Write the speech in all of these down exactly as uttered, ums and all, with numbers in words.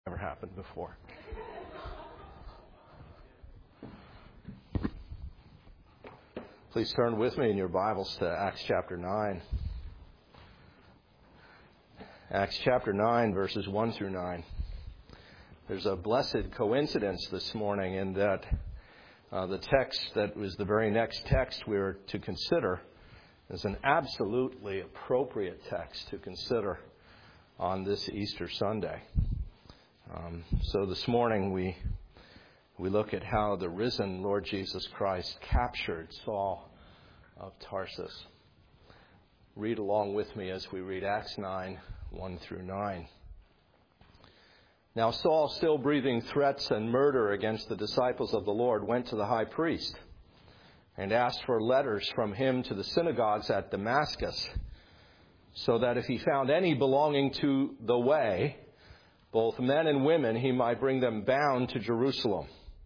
Never happened before. Please turn with me in your Bibles to Acts chapter nine. Acts chapter nine, verses one through nine. There's a blessed coincidence this morning in that uh, the text that was the very next text we were to consider is an absolutely appropriate text to consider on this Easter Sunday. Um, so this morning we we look at how the risen Lord Jesus Christ captured Saul of Tarsus. Read along with me as we read Acts nine, one through nine. Now Saul, still breathing threats and murder against the disciples of the Lord, went to the high priest and asked for letters from him to the synagogues at Damascus, so that if he found any belonging to the way, both men and women, he might bring them bound to Jerusalem.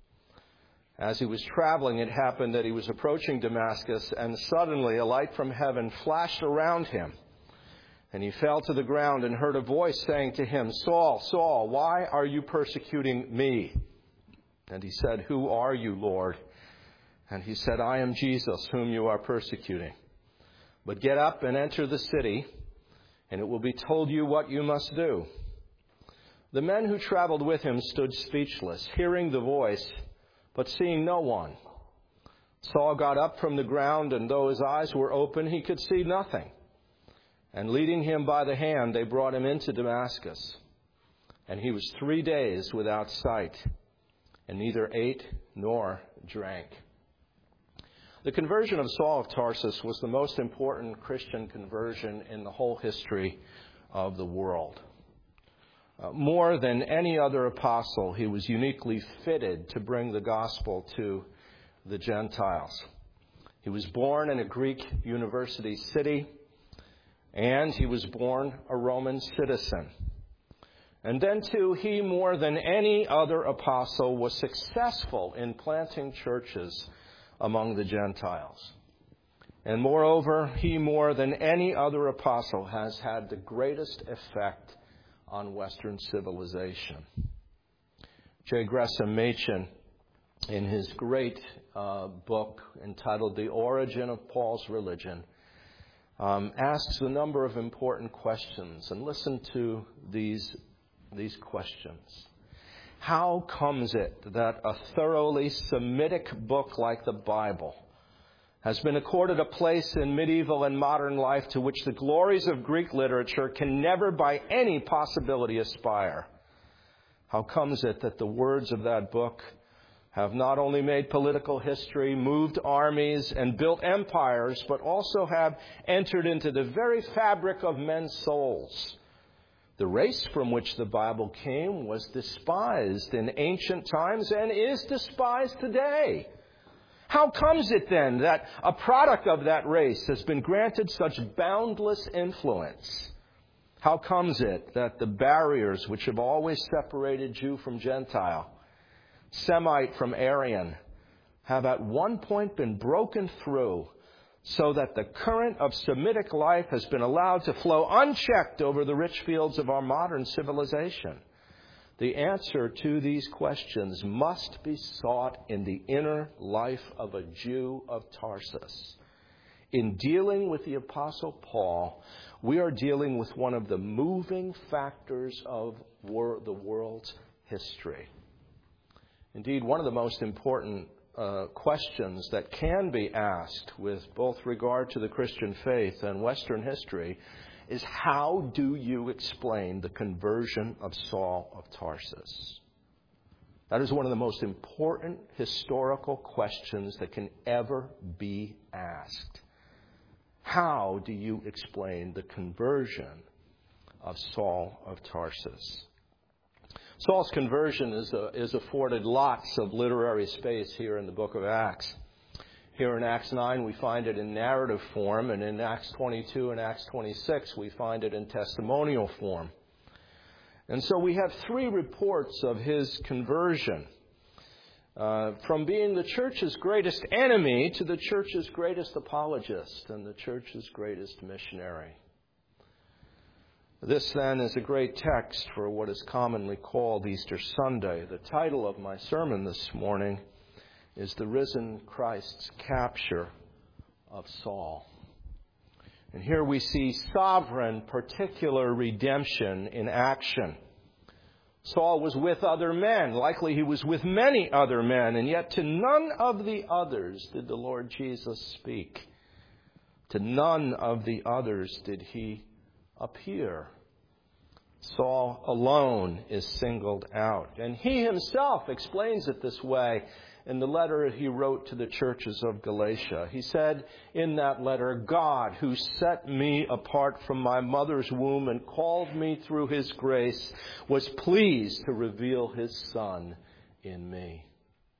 As he was traveling, it happened that he was approaching Damascus, and suddenly a light from heaven flashed around him. And he fell to the ground and heard a voice saying to him, "Saul, Saul, why are you persecuting me?" And he said, "Who are you, Lord?" And he said, "I am Jesus, whom you are persecuting. But get up and enter the city, and it will be told you what you must do." The men who traveled with him stood speechless, hearing the voice, but seeing no one. Saul got up from the ground, and though his eyes were open, he could see nothing. And leading him by the hand, they brought him into Damascus. And he was three days without sight, and neither ate nor drank. The conversion of Saul of Tarsus was the most important Christian conversion in the whole history of the world. Uh, more than any other apostle, he was uniquely fitted to bring the gospel to the Gentiles. He was born in a Greek university city, and he was born a Roman citizen. And then, too, he, more than any other apostle, was successful in planting churches among the Gentiles. And moreover, he, more than any other apostle, has had the greatest effect on Western civilization. J. Gresham Machen, in his great uh, book entitled The Origin of Paul's Religion, um, asks a number of important questions. And listen to these, these questions. How comes it that a thoroughly Semitic book like the Bible has been accorded a place in medieval and modern life to which the glories of Greek literature can never by any possibility aspire? How comes it that the words of that book have not only made political history, moved armies, and built empires, but also have entered into the very fabric of men's souls? The race from which the Bible came was despised in ancient times and is despised today. How comes it then that a product of that race has been granted such boundless influence? How comes it that the barriers which have always separated Jew from Gentile, Semite from Aryan, have at one point been broken through, so that the current of Semitic life has been allowed to flow unchecked over the rich fields of our modern civilization? The answer to these questions must be sought in the inner life of a Jew of Tarsus. In dealing with the Apostle Paul, we are dealing with one of the moving factors of wor- the world's history. Indeed, one of the most important uh, questions that can be asked with both regard to the Christian faith and Western history is, how do you explain the conversion of Saul of Tarsus? That is one of the most important historical questions that can ever be asked. How do you explain the conversion of Saul of Tarsus? Saul's conversion is, uh, is afforded lots of literary space here in the book of Acts. Here in Acts nine, we find it in narrative form, and in Acts twenty-two and Acts twenty-six, we find it in testimonial form. And so we have three reports of his conversion, uh, from being the church's greatest enemy to the church's greatest apologist and the church's greatest missionary. This, then, is a great text for what is commonly called Easter Sunday. The title of my sermon this morning is The Risen Christ's Capture of Saul. And here we see sovereign, particular redemption in action. Saul was with other men. Likely he was with many other men. And yet to none of the others did the Lord Jesus speak. To none of the others did he appear. Saul alone is singled out. And he himself explains it this way in the letter he wrote to the churches of Galatia. He said in that letter, God, who set me apart from my mother's womb and called me through his grace, was pleased to reveal his Son in me.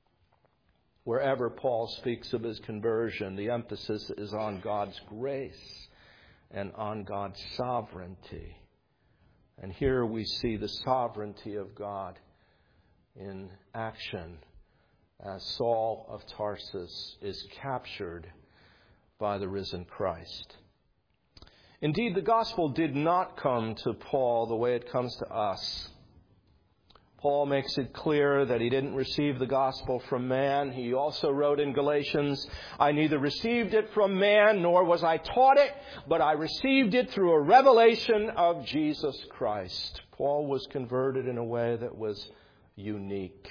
Wherever Paul speaks of his conversion, the emphasis is on God's grace and on God's sovereignty. And here we see the sovereignty of God in action as Saul of Tarsus is captured by the risen Christ. Indeed, the gospel did not come to Paul the way it comes to us. Paul makes it clear that he didn't receive the gospel from man. He also wrote in Galatians, I neither received it from man nor was I taught it, but I received it through a revelation of Jesus Christ. Paul was converted in a way that was unique.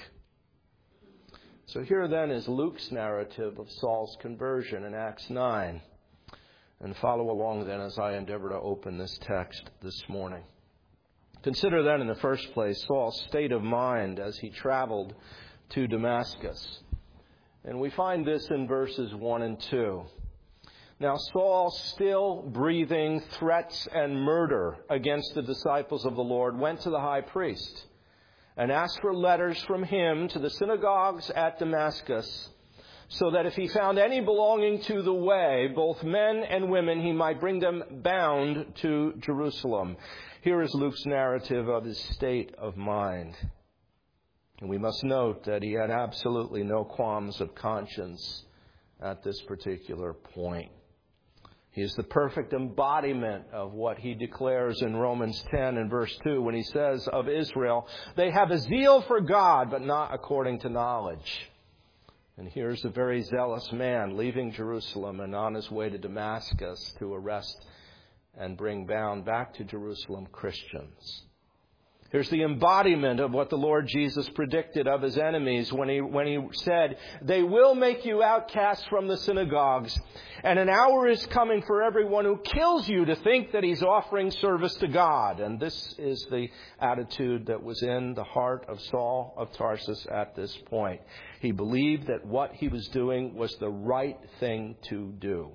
So here then is Luke's narrative of Saul's conversion in Acts nine. And follow along then as I endeavor to open this text this morning. Consider then in the first place Saul's state of mind as he traveled to Damascus. And we find this in verses one and two. Now Saul, still breathing threats and murder against the disciples of the Lord, went to the high priest and asked for letters from him to the synagogues at Damascus, so that if he found any belonging to the way, both men and women, he might bring them bound to Jerusalem. Here is Luke's narrative of his state of mind. And we must note that he had absolutely no qualms of conscience at this particular point. He is the perfect embodiment of what he declares in Romans ten and verse two when he says of Israel, they have a zeal for God, but not according to knowledge. And here's a very zealous man leaving Jerusalem and on his way to Damascus to arrest and bring bound back to Jerusalem Christians. Here's the embodiment of what the Lord Jesus predicted of his enemies when he when he said, they will make you outcasts from the synagogues, and an hour is coming for everyone who kills you to think that he's offering service to God. And this is the attitude that was in the heart of Saul of Tarsus at this point. He believed that what he was doing was the right thing to do.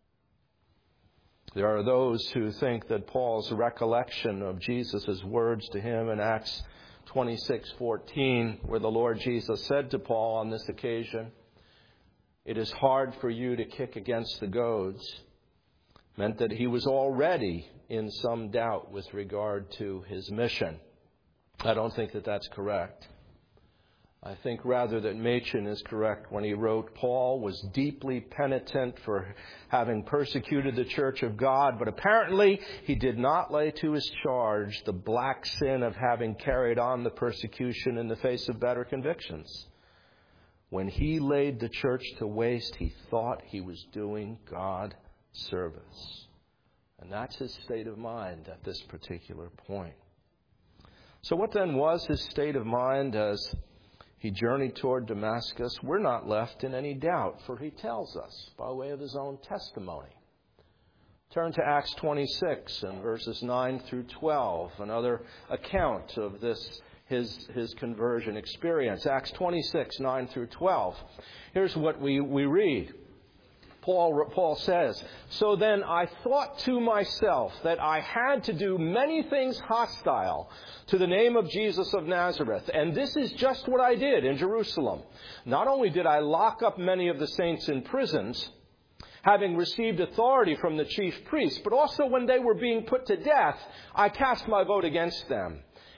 There are those who think that Paul's recollection of Jesus' words to him in Acts twenty-six fourteen, where the Lord Jesus said to Paul on this occasion, it is hard for you to kick against the goads, meant that he was already in some doubt with regard to his mission. I don't think that that's correct. I think rather that Machen is correct when he wrote, Paul was deeply penitent for having persecuted the church of God, but apparently he did not lay to his charge the black sin of having carried on the persecution in the face of better convictions. When he laid the church to waste, he thought he was doing God service. And that's his state of mind at this particular point. So what then was his state of mind as he journeyed toward Damascus? We're not left in any doubt, for he tells us by way of his own testimony. Turn to Acts twenty-six and verses nine through twelve, another account of this, his, his conversion experience. Acts twenty-six, nine through twelve. Here's what we, we read. Paul, Paul says, so then I thought to myself that I had to do many things hostile to the name of Jesus of Nazareth. And this is just what I did in Jerusalem. Not only did I lock up many of the saints in prisons, having received authority from the chief priests, but also when they were being put to death, I cast my vote against them.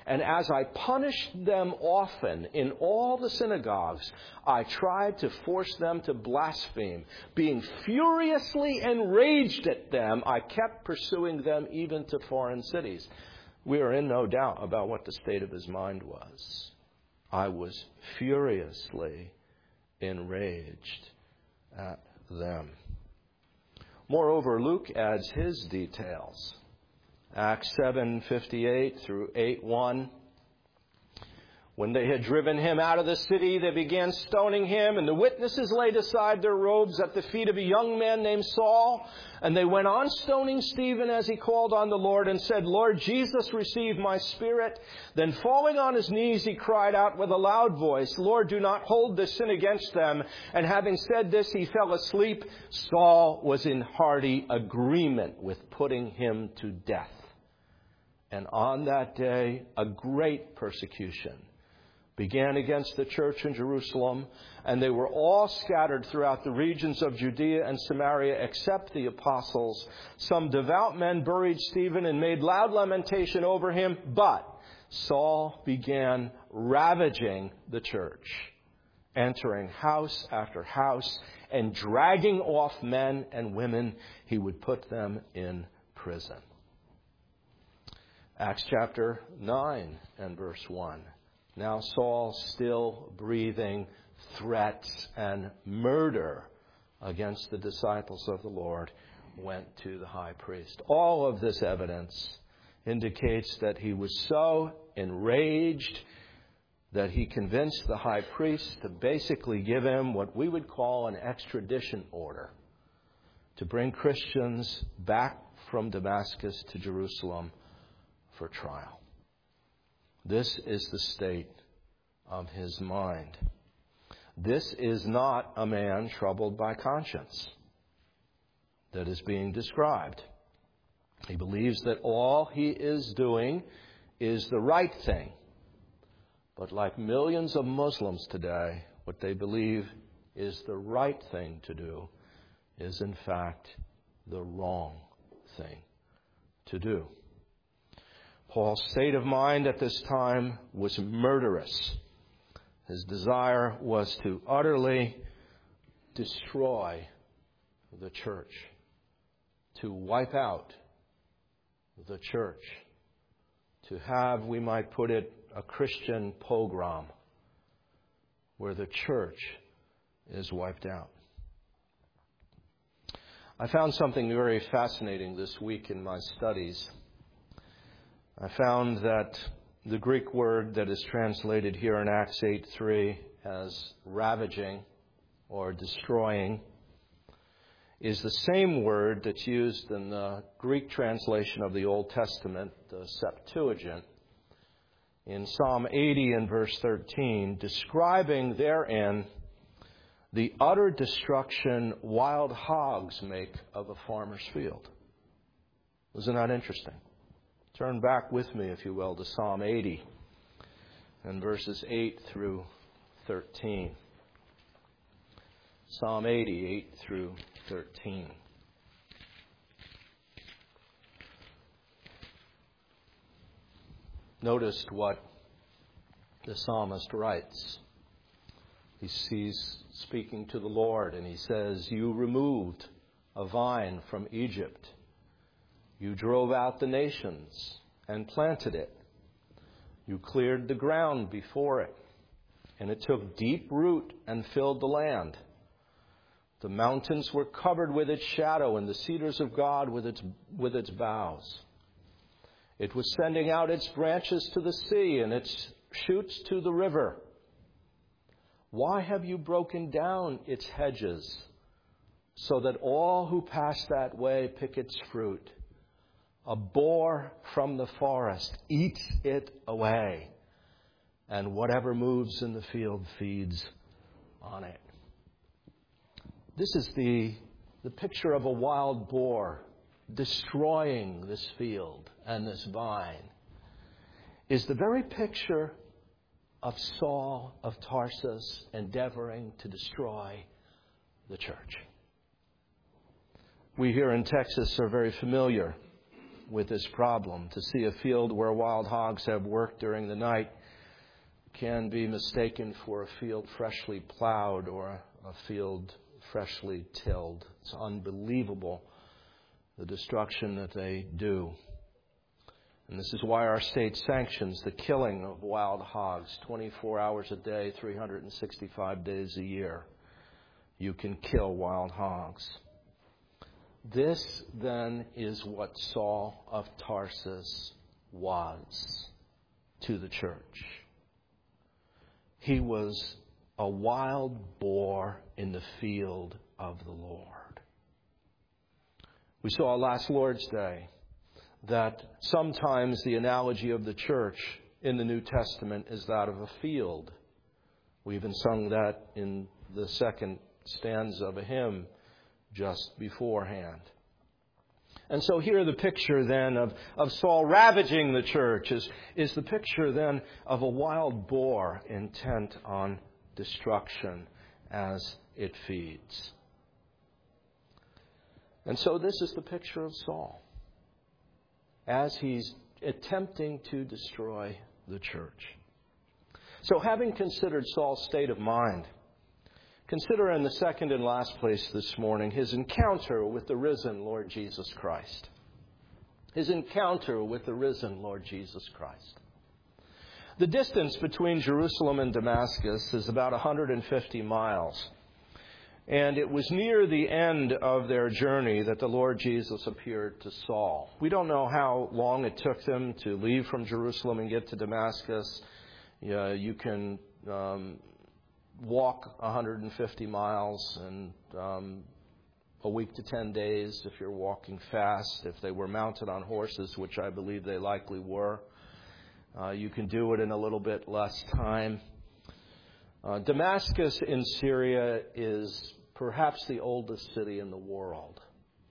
And as I punished them often in all the synagogues, I tried to force them to blaspheme. Being furiously enraged at them, I kept pursuing them even to foreign cities. We are in no doubt about what the state of his mind was. I was furiously enraged at them. Moreover, Luke adds his details. Acts seven fifty-eight through eight one. When they had driven him out of the city, they began stoning him, and the witnesses laid aside their robes at the feet of a young man named Saul. And they went on stoning Stephen as he called on the Lord and said, Lord Jesus, receive my spirit. Then falling on his knees, he cried out with a loud voice, Lord, do not hold this sin against them. And having said this, he fell asleep. Saul was in hearty agreement with putting him to death. And on that day, a great persecution began against the church in Jerusalem, and they were all scattered throughout the regions of Judea and Samaria except the apostles. Some devout men buried Stephen and made loud lamentation over him, but Saul began ravaging the church, entering house after house and dragging off men and women. He would put them in prison. Acts chapter nine and verse one. Now Saul, still breathing threats and murder against the disciples of the Lord, went to the high priest. All of this evidence indicates that he was so enraged that he convinced the high priest to basically give him what we would call an extradition order to bring Christians back from Damascus to Jerusalem for trial. This is the state of his mind. This is not a man troubled by conscience that is being described. He believes that all he is doing is the right thing. But like millions of Muslims today, what they believe is the right thing to do is in fact the wrong thing to do. Paul's state of mind at this time was murderous. His desire was to utterly destroy the church, to wipe out the church, to have, we might put it, a Christian pogrom where the church is wiped out. I found something very fascinating this week in my studies. I found that the Greek word that is translated here in Acts eight three as ravaging or destroying is the same word that's used in the Greek translation of the Old Testament, the Septuagint, in Psalm eighty and verse thirteen, describing therein the utter destruction wild hogs make of a farmer's field. Isn't that interesting? Turn back with me, if you will, to Psalm eighty and verses eight through thirteen. Psalm eighty, eight through thirteen. Notice what the psalmist writes. He sees speaking to the Lord, and he says, "You removed a vine from Egypt. You drove out the nations and planted it. You cleared the ground before it, and it took deep root and filled the land. The mountains were covered with its shadow, and the cedars of God with its, with its boughs. It was sending out its branches to the sea and its shoots to the river. Why have you broken down its hedges so that all who pass that way pick its fruit? A boar from the forest eats it away, and whatever moves in the field feeds on it." This is the, the picture of a wild boar destroying this field and this vine. Is the very picture of Saul of Tarsus endeavoring to destroy the church. We here in Texas are very familiar with this problem. To see a field where wild hogs have worked during the night can be mistaken for a field freshly plowed or a field freshly tilled. It's unbelievable, the destruction that they do. And this is why our state sanctions the killing of wild hogs twenty-four hours a day, three hundred sixty-five days a year. You can kill wild hogs. This, then, is what Saul of Tarsus was to the church. He was a wild boar in the field of the Lord. We saw last Lord's Day that sometimes the analogy of the church in the New Testament is that of a field. We even sung that in the second stanza of a hymn just beforehand. And so here the picture then of, of Saul ravaging the church is, is the picture then of a wild boar intent on destruction as it feeds. And so this is the picture of Saul as he's attempting to destroy the church. So having considered Saul's state of mind, consider in the second and last place this morning his encounter with the risen Lord Jesus Christ. His encounter with the risen Lord Jesus Christ. The distance between Jerusalem and Damascus is about one hundred fifty miles. And it was near the end of their journey that the Lord Jesus appeared to Saul. We don't know how long it took them to leave from Jerusalem and get to Damascus. Yeah, you can um, walk one hundred fifty miles in um, a week to ten days if you're walking fast. If they were mounted on horses, which I believe they likely were, uh, you can do it in a little bit less time. Uh, Damascus in Syria is perhaps the oldest city in the world.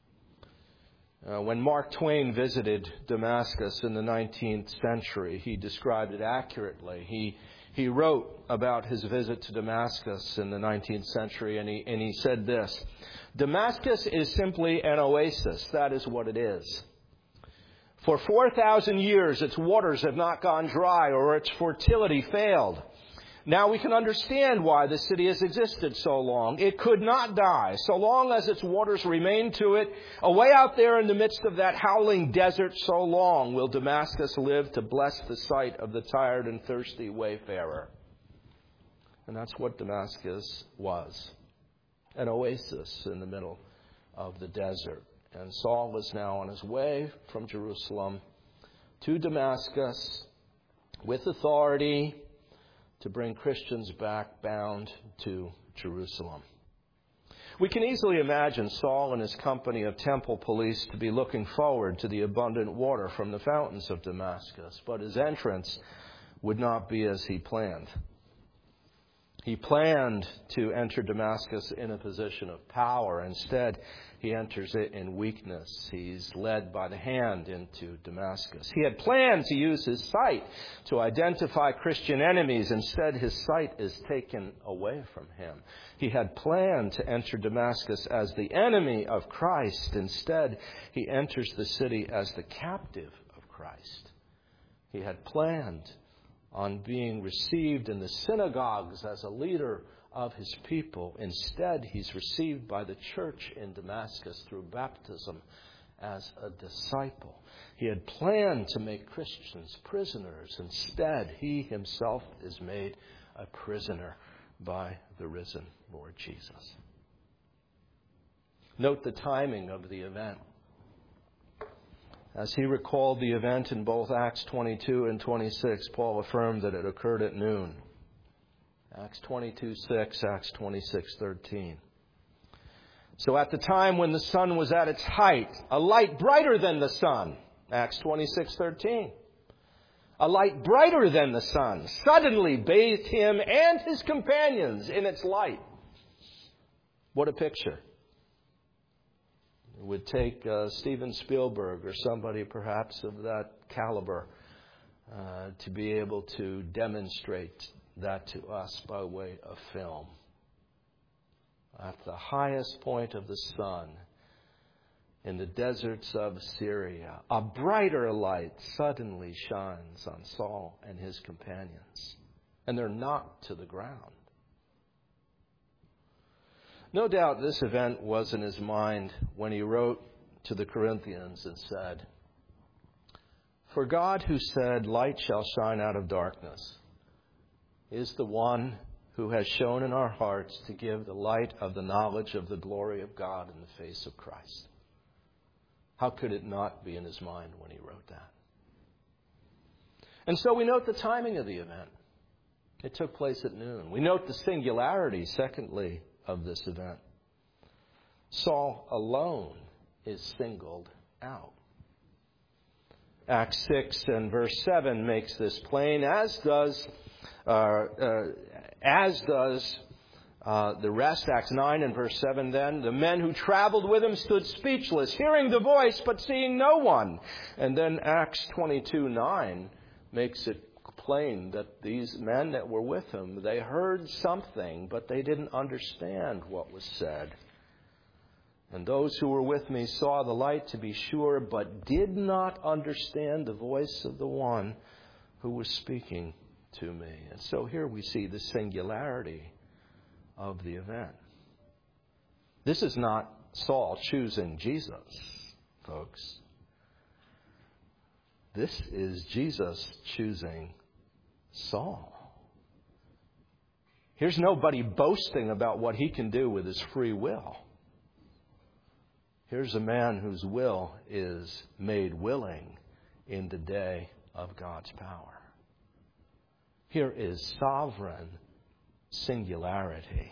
Uh, when Mark Twain visited Damascus in the nineteenth century, he described it accurately. He he wrote about his visit to Damascus in the nineteenth century, and he and he said this: Damascus is simply an oasis. That is what it is. For four thousand years, its waters have not gone dry, or its fertility failed. Now we can understand why the city has existed so long. It could not die. So long as its waters remain to it, away out there in the midst of that howling desert, so long will Damascus live to bless the sight of the tired and thirsty wayfarer. And that's what Damascus was. An oasis in the middle of the desert. And Saul was now on his way from Jerusalem to Damascus with authority to bring Christians back bound to Jerusalem. We can easily imagine Saul and his company of temple police to be looking forward to the abundant water from the fountains of Damascus, but his entrance would not be as he planned. He planned to enter Damascus in a position of power. Instead, he enters it in weakness. He's led by the hand into Damascus. He had planned to use his sight to identify Christian enemies. Instead, his sight is taken away from him. He had planned to enter Damascus as the enemy of Christ. Instead, he enters the city as the captive of Christ. He had planned on being received in the synagogues as a leader of his people. Instead, he's received by the church in Damascus through baptism as a disciple. He had planned to make Christians prisoners. Instead, he himself is made a prisoner by the risen Lord Jesus. Note the timing of the event. As he recalled the event in both Acts twenty-two and twenty-six, Paul affirmed that it occurred at noon. Acts twenty-two six, Acts twenty-six thirteen. So at the time when the sun was at its height, a light brighter than the sun, Acts twenty-six thirteen, a light brighter than the sun suddenly bathed him and his companions in its light. What a picture. It would take uh, Steven Spielberg or somebody perhaps of that caliber uh, to be able to demonstrate that to us by way of film. At the highest point of the sun, in the deserts of Syria, a brighter light suddenly shines on Saul and his companions, and they're knocked to the ground. No doubt this event was in his mind when he wrote to the Corinthians and said, "For God who said, 'Light shall shine out of darkness,' is the one who has shown in our hearts to give the light of the knowledge of the glory of God in the face of Christ." How could it not be in his mind when he wrote that? And so we note the timing of the event. It took place at noon. We note the singularity, secondly, of this event. Saul alone is singled out. Acts six and verse seven makes this plain, as does uh, uh, as does uh, the rest. Acts nine and verse seven then, the men who traveled with him stood speechless, hearing the voice but seeing no one. And then Acts twenty-two nine makes it plain that these men that were with him, they heard something, but they didn't understand what was said. And those who were with me saw the light, to be sure, but did not understand the voice of the one who was speaking to me. And so here we see the singularity of the event. This is not Saul choosing Jesus, folks. This is Jesus choosing Saul. Here's nobody boasting about what he can do with his free will. Here's a man whose will is made willing in the day of God's power. Here is sovereign singularity.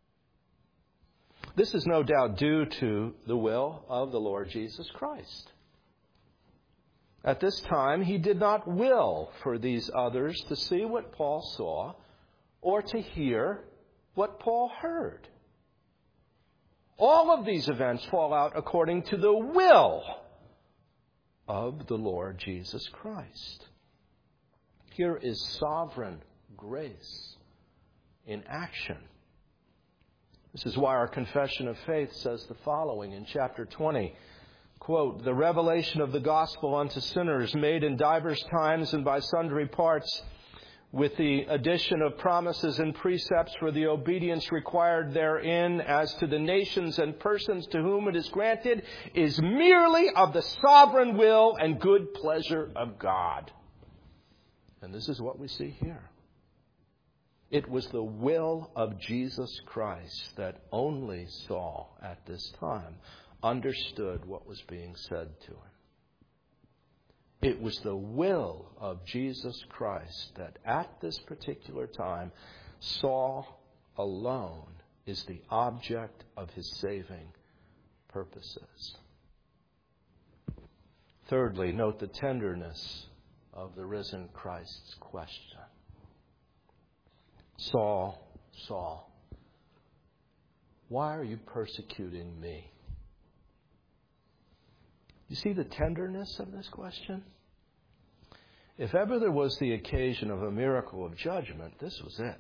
This is no doubt due to the will of the Lord Jesus Christ. At this time, he did not will for these others to see what Paul saw or to hear what Paul heard. All of these events fall out according to the will of the Lord Jesus Christ. Here is sovereign grace in action. This is why our confession of faith says the following in chapter twenty. Quote, "The revelation of the gospel unto sinners, made in divers times and by sundry parts, with the addition of promises and precepts for the obedience required therein, as to the nations and persons to whom it is granted, is merely of the sovereign will and good pleasure of God." And this is what we see here. It was the will of Jesus Christ that only Saul at this time understood what was being said to him. It was the will of Jesus Christ that at this particular time, Saul alone is the object of his saving purposes. Thirdly, note the tenderness of the risen Christ's question. "Saul, Saul, why are you persecuting me?" You see the tenderness of this question? If ever there was the occasion of a miracle of judgment, this was it.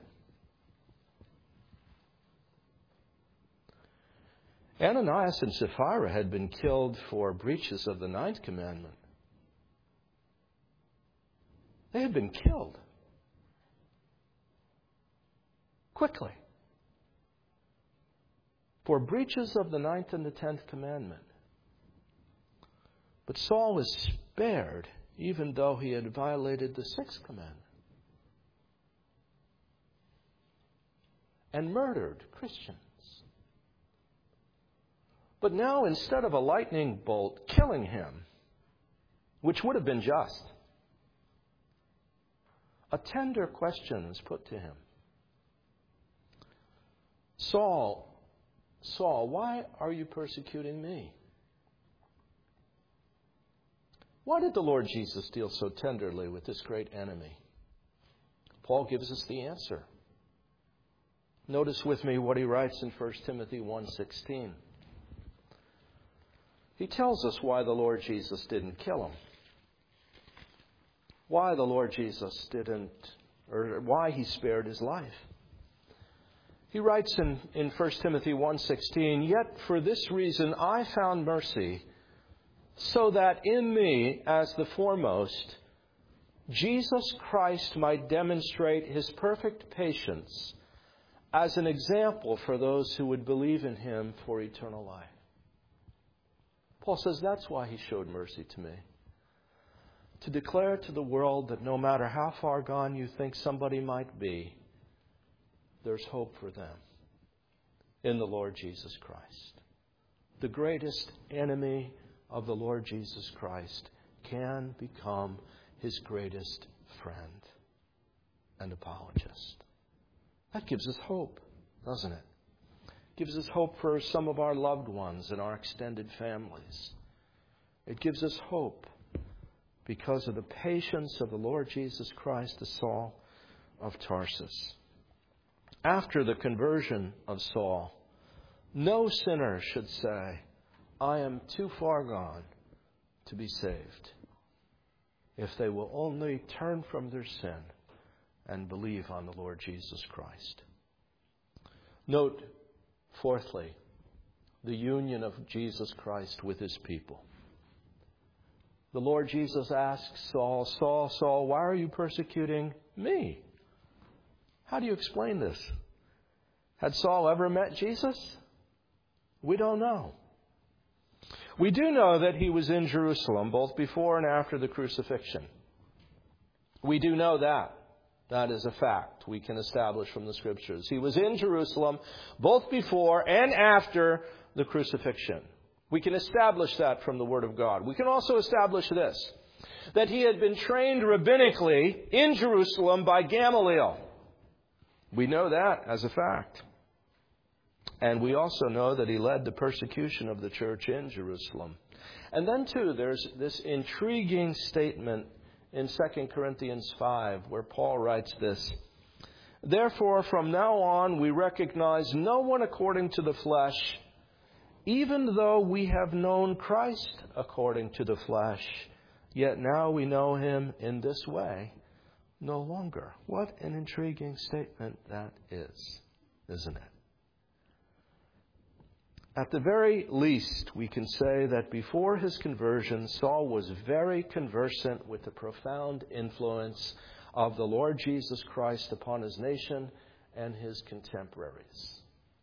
Ananias and Sapphira had been killed for breaches of the ninth commandment. They had been killed quickly for breaches of the ninth and the tenth commandment. But Saul was spared even though he had violated the sixth commandment and murdered Christians. But now, instead of a lightning bolt killing him, which would have been just, a tender question is put to him. "Saul, Saul, why are you persecuting me?" Why did the Lord Jesus deal so tenderly with this great enemy? Paul gives us the answer. Notice with me what he writes in First Timothy one sixteen. He tells us why the Lord Jesus didn't kill him. Why the Lord Jesus didn't, or why he spared his life. He writes in, in First Timothy one sixteen, "Yet for this reason I found mercy, so that in me, as the foremost, Jesus Christ might demonstrate his perfect patience as an example for those who would believe in him for eternal life. Paul says that's why he showed mercy to me. To declare to the world that no matter how far gone you think somebody might be, there's hope for them in the Lord Jesus Christ. The greatest enemy of the Lord Jesus Christ can become his greatest friend and apologist. That gives us hope, doesn't it? It gives us hope for some of our loved ones and our extended families. It gives us hope because of the patience of the Lord Jesus Christ to Saul of Tarsus. After the conversion of Saul, no sinner should say, I am too far gone to be saved, if they will only turn from their sin and believe on the Lord Jesus Christ. Note, fourthly, the union of Jesus Christ with his people. The Lord Jesus asks Saul, Saul, Saul, why are you persecuting me? How do you explain this? Had Saul ever met Jesus? We don't know. We do know that he was in Jerusalem both before and after the crucifixion. We do know that. That is a fact we can establish from the Scriptures. He was in Jerusalem both before and after the crucifixion. We can establish that from the Word of God. We can also establish this, that he had been trained rabbinically in Jerusalem by Gamaliel. We know that as a fact. And we also know that he led the persecution of the church in Jerusalem. And then, too, there's this intriguing statement in Second Corinthians five, where Paul writes this, Therefore, from now on, we recognize no one according to the flesh, even though we have known Christ according to the flesh, yet now we know him in this way no longer. What an intriguing statement that is, isn't it? At the very least, we can say that before his conversion, Saul was very conversant with the profound influence of the Lord Jesus Christ upon his nation and his contemporaries.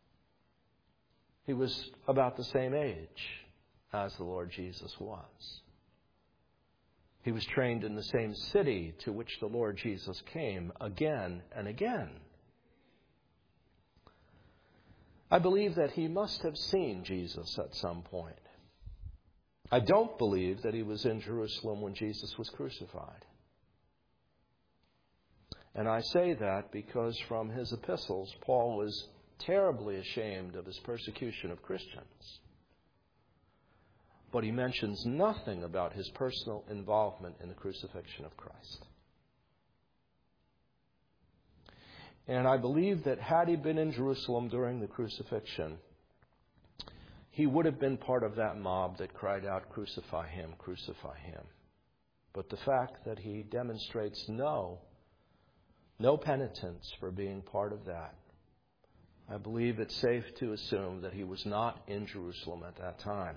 He was about the same age as the Lord Jesus was. He was trained in the same city to which the Lord Jesus came again and again. I believe that he must have seen Jesus at some point. I don't believe that he was in Jerusalem when Jesus was crucified. And I say that because from his epistles, Paul was terribly ashamed of his persecution of Christians. But he mentions nothing about his personal involvement in the crucifixion of Christ. And I believe that had he been in Jerusalem during the crucifixion, he would have been part of that mob that cried out, crucify him, crucify him. But the fact that he demonstrates no, no penitence for being part of that, I believe it's safe to assume that he was not in Jerusalem at that time.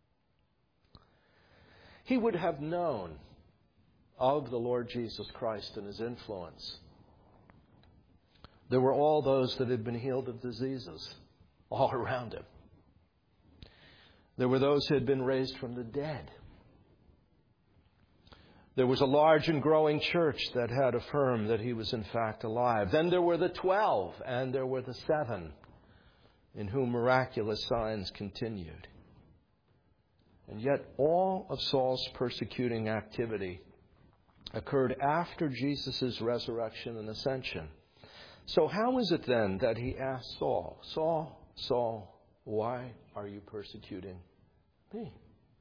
He would have known of the Lord Jesus Christ and his influence. There were all those that had been healed of diseases all around him. There were those who had been raised from the dead. There was a large and growing church that had affirmed that he was in fact alive. Then there were the twelve, and there were the seven, in whom miraculous signs continued. And yet all of Saul's persecuting activity occurred after Jesus' resurrection and ascension. So how is it then that he asked Saul, Saul, Saul, why are you persecuting me?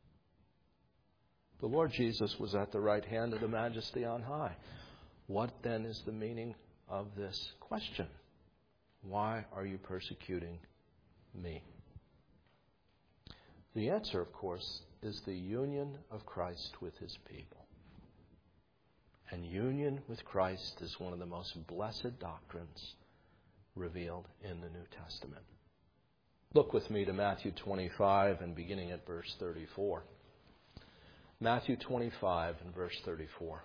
The Lord Jesus was at the right hand of the Majesty on high. What then is the meaning of this question? Why are you persecuting me? The answer, of course, is the union of Christ with his people. And union with Christ is one of the most blessed doctrines revealed in the New Testament. Look with me to Matthew twenty-five and beginning at verse thirty-four. Matthew twenty-five and verse thirty-four.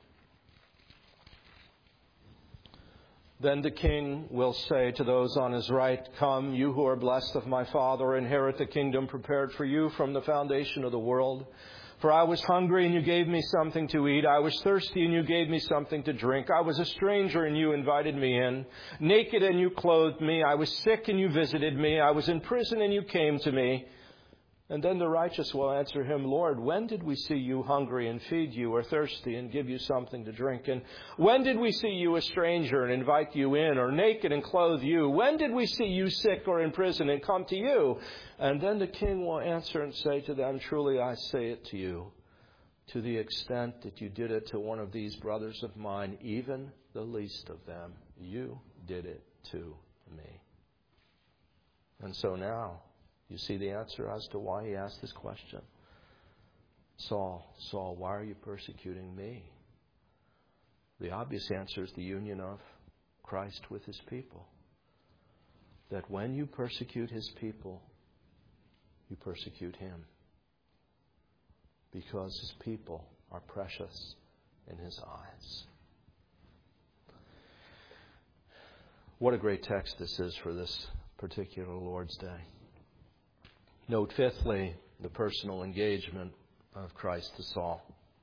Then the king will say to those on his right, "Come, you who are blessed of my Father, inherit the kingdom prepared for you from the foundation of the world. For I was hungry, and you gave me something to eat. I was thirsty, and you gave me something to drink. I was a stranger, and you invited me in. Naked, and you clothed me. I was sick, and you visited me. I was in prison, and you came to me." And then the righteous will answer him, "Lord, when did we see you hungry and feed you, or thirsty and give you something to drink? And when did we see you a stranger and invite you in, or naked and clothe you? When did we see you sick or in prison and come to you?" And then the king will answer and say to them, "Truly I say it to you, to the extent that you did it to one of these brothers of mine, even the least of them, you did it to me." And so now, you see the answer as to why he asked this question. Saul, Saul, why are you persecuting me? The obvious answer is the union of Christ with his people. That when you persecute his people, you persecute him. Because his people are precious in his eyes. What a great text this is for this particular Lord's Day. Note, fifthly, the personal engagement of Christ to Saul.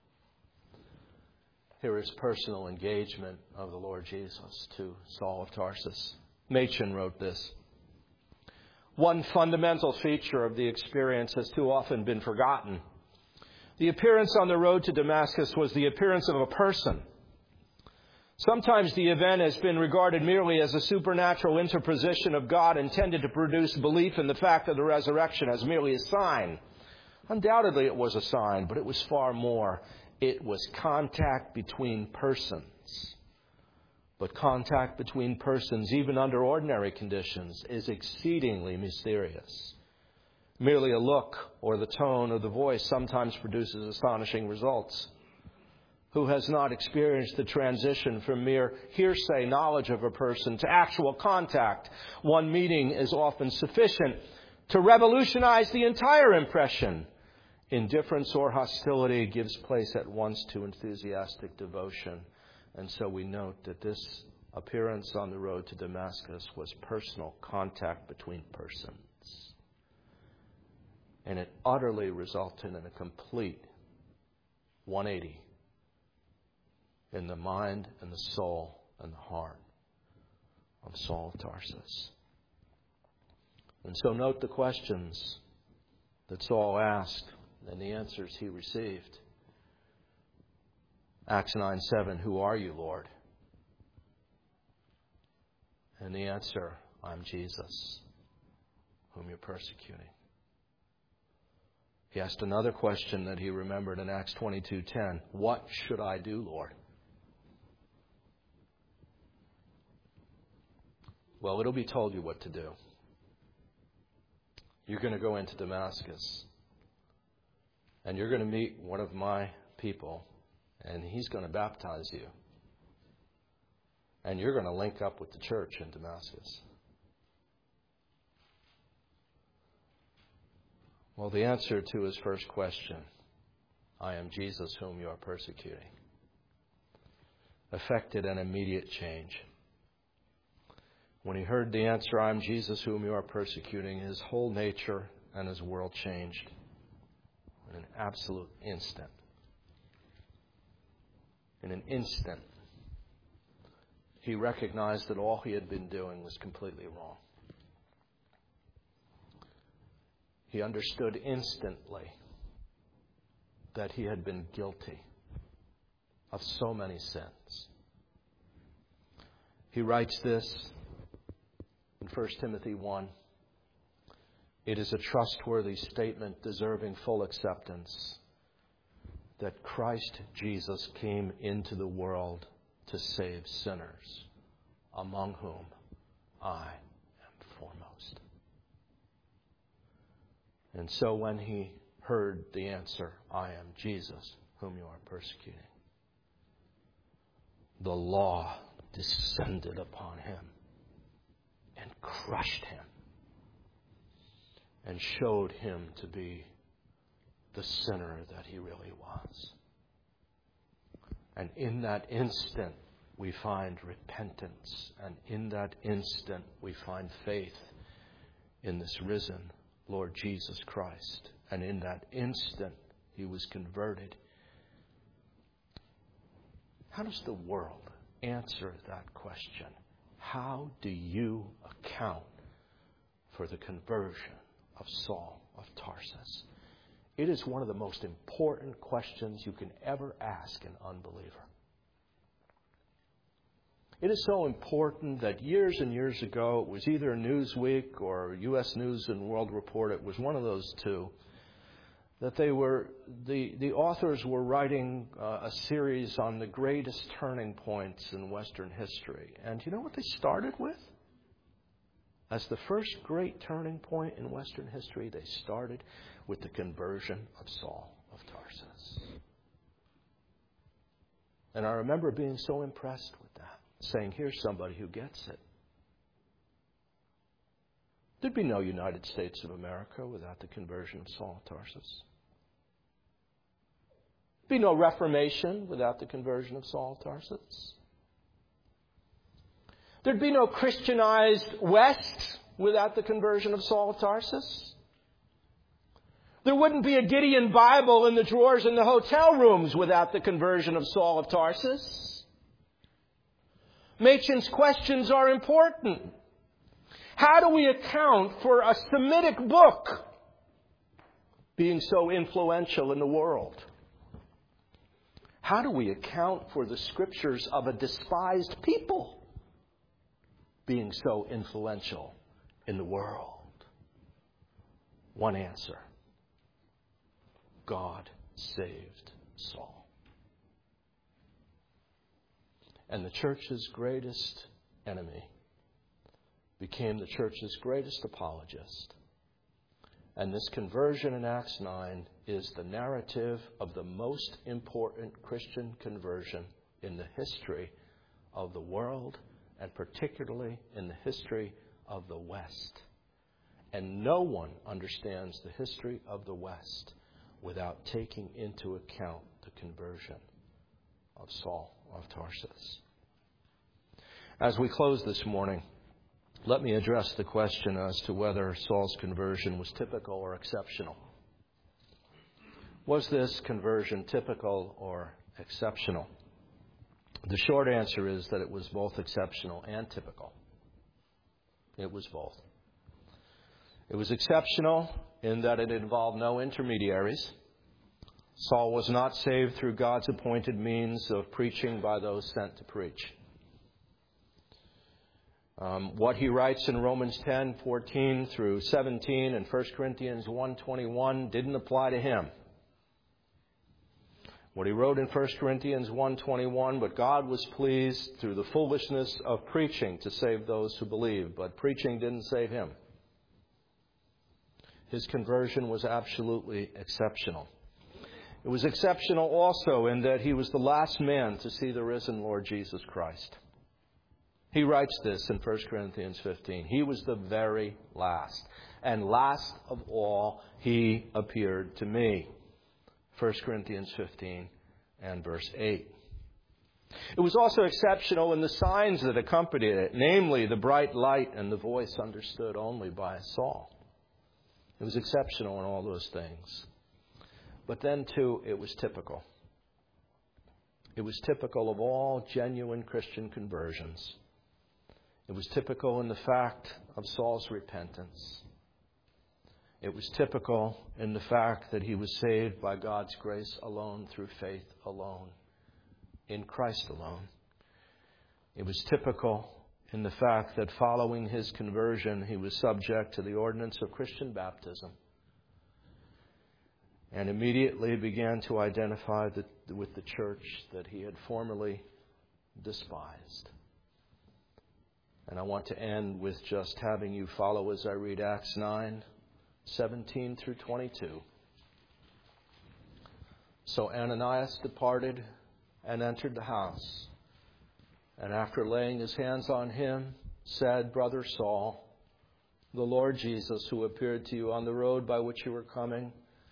Here is personal engagement of the Lord Jesus to Saul of Tarsus. Machen wrote this: "One fundamental feature of the experience has too often been forgotten. The appearance on the road to Damascus was the appearance of a person. Sometimes the event has been regarded merely as a supernatural interposition of God intended to produce belief in the fact of the resurrection as merely a sign. Undoubtedly it was a sign, but it was far more. It was contact between persons. But contact between persons, even under ordinary conditions, is exceedingly mysterious. Merely a look or the tone of the voice sometimes produces astonishing results. Who has not experienced the transition from mere hearsay knowledge of a person to actual contact? One meeting is often sufficient to revolutionize the entire impression. Indifference or hostility gives place at once to enthusiastic devotion." And so we note that this appearance on the road to Damascus was personal contact between persons. And it utterly resulted in a complete one eighty in the mind and the soul and the heart of Saul of Tarsus. And so note the questions that Saul asked and the answers he received. Acts nine seven, "Who are you, Lord?" And the answer, "I'm Jesus, whom you're persecuting." He asked another question that he remembered in Acts twenty-two ten, "What should I do, Lord?" Well, it'll be told you what to do. You're going to go into Damascus, and you're going to meet one of my people, and he's going to baptize you. And you're going to link up with the church in Damascus. Well, the answer to his first question, "I am Jesus whom you are persecuting," affected an immediate change. When he heard the answer, "I am Jesus whom you are persecuting," his whole nature and his world changed in an absolute instant. In an instant, he recognized that all he had been doing was completely wrong. He understood instantly that he had been guilty of so many sins. He writes this in First Timothy one, "It is a trustworthy statement deserving full acceptance that Christ Jesus came into the world to save sinners, among whom I am foremost." And so when he heard the answer, "I am Jesus whom you are persecuting," the law descended upon him and crushed him and showed him to be the sinner that he really was. And in that instant, we find repentance. And in that instant, we find faith in this risen Lord Jesus Christ. And in that instant, he was converted. How does the world answer that question? How do you account for the conversion of Saul of Tarsus? It is one of the most important questions you can ever ask an unbeliever. It is so important that years and years ago, it was either Newsweek or U S News and World Report, it was one of those two, that they were, the, the authors were writing uh, a series on the greatest turning points in Western history. And you know what they started with? As the first great turning point in Western history, they started with the conversion of Saul of Tarsus. And I remember being so impressed with that, saying, here's somebody who gets it. There'd be no United States of America without the conversion of Saul of Tarsus. There'd be no Reformation without the conversion of Saul of Tarsus. There'd be no Christianized West without the conversion of Saul of Tarsus. There wouldn't be a Gideon Bible in the drawers in the hotel rooms without the conversion of Saul of Tarsus. Machen's questions are important. How do we account for a Semitic book being so influential in the world? How do we account for the scriptures of a despised people being so influential in the world? One answer. God saved Saul. And the church's greatest enemy became the church's greatest apologist. And this conversion in Acts nine is the narrative of the most important Christian conversion in the history of the world, and particularly in the history of the West. And no one understands the history of the West without taking into account the conversion of Saul of Tarsus. As we close this morning, let me address the question as to whether Saul's conversion was typical or exceptional. Was this conversion typical or exceptional? The short answer is that it was both exceptional and typical. It was both. It was exceptional in that it involved no intermediaries. Saul was not saved through God's appointed means of preaching by those sent to preach. Um, what he writes in Romans ten, fourteen through seventeen and First Corinthians one, twenty-one didn't apply to him. What he wrote in First Corinthians one, twenty-one, but God was pleased through the foolishness of preaching to save those who believe. But preaching didn't save him. His conversion was absolutely exceptional. It was exceptional also in that he was the last man to see the risen Lord Jesus Christ. He writes this in First Corinthians fifteen. He was the very last. And last of all, he appeared to me. First Corinthians fifteen and verse eight. It was also exceptional in the signs that accompanied it, namely the bright light and the voice understood only by Saul. It was exceptional in all those things. But then, too, it was typical. It was typical of all genuine Christian conversions. It was typical in the fact of Saul's repentance. It was typical in the fact that he was saved by God's grace alone, through faith alone, in Christ alone. It was typical in the fact that following his conversion, he was subject to the ordinance of Christian baptism and immediately began to identify the, with the church that he had formerly despised. And I want to end with just having you follow as I read Acts nine, seventeen through twenty-two. So Ananias departed and entered the house, and after laying his hands on him, said, Brother Saul, the Lord Jesus, who appeared to you on the road by which you were coming,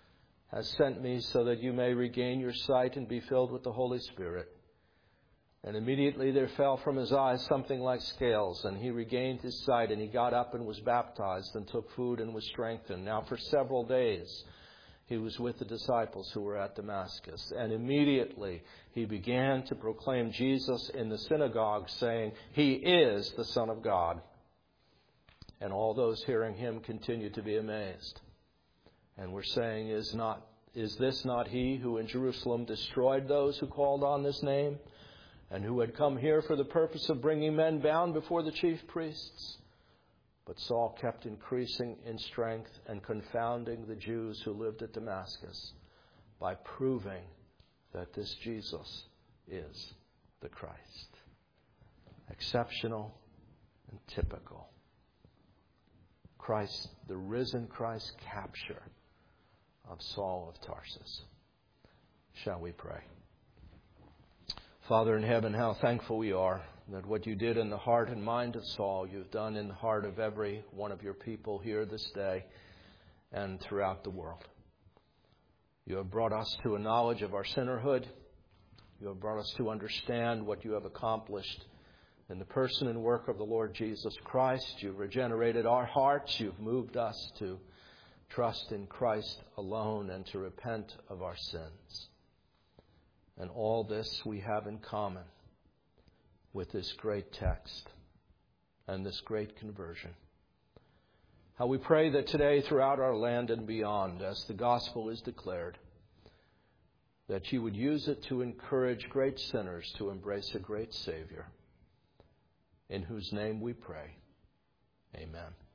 has sent me so that you may regain your sight and be filled with the Holy Spirit." And immediately there fell from his eyes something like scales, and he regained his sight, and he got up and was baptized and took food and was strengthened. Now for several days he was with the disciples who were at Damascus. And immediately he began to proclaim Jesus in the synagogue, saying, "He is the Son of God." And all those hearing him continued to be amazed, and were saying, Is not is this not he who in Jerusalem destroyed those who called on this name, and who had come here for the purpose of bringing men bound before the chief priests? But Saul kept increasing in strength and confounding the Jews who lived at Damascus by proving that this Jesus is the Christ. Exceptional and typical. Christ, the risen Christ, capture of Saul of Tarsus. Shall we pray? Father in heaven, how thankful we are that what you did in the heart and mind of Saul, you've done in the heart of every one of your people here this day and throughout the world. You have brought us to a knowledge of our sinnerhood. You have brought us to understand what you have accomplished in the person and work of the Lord Jesus Christ. You've regenerated our hearts. You've moved us to trust in Christ alone and to repent of our sins. And all this we have in common with this great text and this great conversion. How we pray that today throughout our land and beyond, as the gospel is declared, that you would use it to encourage great sinners to embrace a great Savior, in whose name we pray. Amen.